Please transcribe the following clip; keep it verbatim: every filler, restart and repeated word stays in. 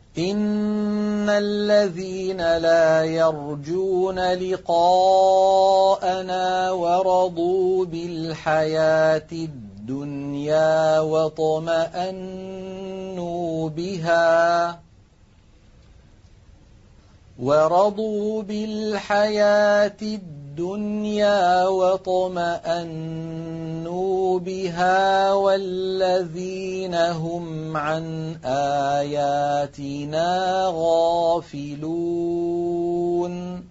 إِنَّ الَّذِينَ لَا يَرْجُونَ لِقَاءَنَا وَرَضُوا بِالْحَيَاةِ الدُّنْيَا وَاطْمَأَنُّوا بِهَا وَرَضُوا بِالْحَيَاةِ الدُّنْيَا وَاطْمَأَنُّوا بِهَا وَالَّذِينَ هُمْ عَنْ آيَاتِنَا غَافِلُونَ